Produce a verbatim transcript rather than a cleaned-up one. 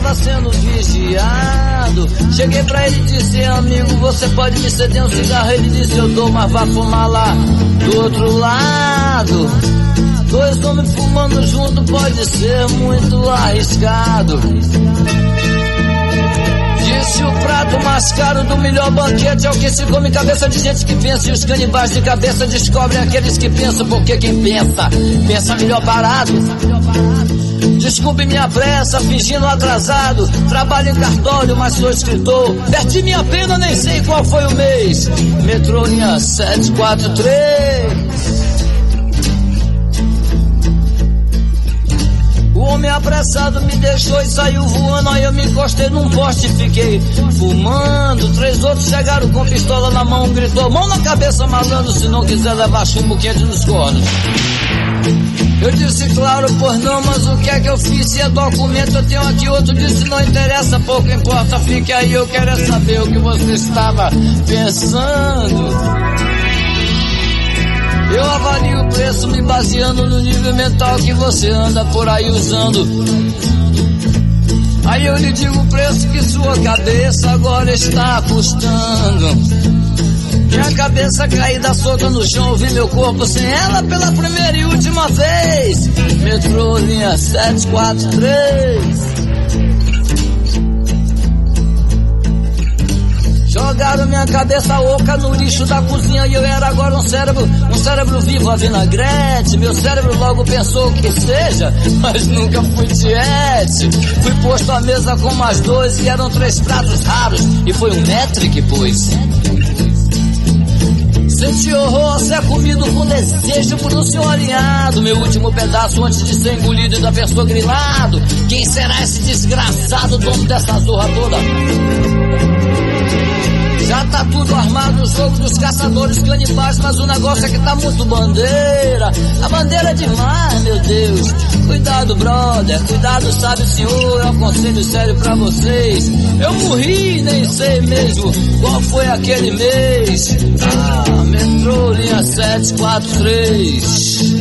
tava sendo vigiado. Cheguei pra ele e disse: amigo, você pode me ceder um cigarro? Ele disse: eu dou, mas vá fumar lá do outro lado. Dois homens fumando junto pode ser muito arriscado. Disse: o prato mais caro do melhor banquete é o que se come cabeça de gente que pensa. E os canibais de cabeça descobrem aqueles que pensam, porque quem pensa, pensa melhor parado. Desculpe minha pressa, fingindo atrasado. Trabalho em cartório, mas sou escritor. Perdi minha pena, nem sei qual foi o mês. Metrô linha sete quatro três. O homem apressado me deixou e saiu voando. Aí eu me encostei num poste e fiquei fumando. Três outros chegaram com pistola na mão. Gritou: mão na cabeça, malandro, se não quiser levar chumbo quente nos cornos. Eu disse: claro, pois não, mas o que é que eu fiz? Se é documento, eu tenho aqui. Outro disse: não interessa, pouco importa, fique aí, eu quero é saber o que você estava pensando. Eu avalio o preço me baseando no nível mental que você anda por aí usando. Aí eu lhe digo o preço que sua cabeça agora está custando. Minha cabeça caída solta no chão, vi meu corpo sem ela pela primeira e última vez. Metrô linha sete quatro três. Jogaram minha cabeça oca no lixo da cozinha e eu era agora um cérebro, um cérebro vivo a vinagrete. Meu cérebro logo pensou que seja, mas nunca fui tiete. Fui posto à mesa com mais dois e eram três pratos raros e foi um metro que pôs. Senti horror a ser comido com desejo por um senhor alinhado. Meu último pedaço antes de ser engolido ainda pensou grilado. Quem será esse desgraçado dono dessa zorra toda? Já tá tudo armado, o jogo dos caçadores canibais, mas o negócio é que tá muito bandeira. A bandeira é demais, meu Deus. Cuidado, brother, cuidado, sabe, senhor, é um conselho sério pra vocês. Eu morri, nem sei mesmo qual foi aquele mês. Ah, metrô linha sete quatro três.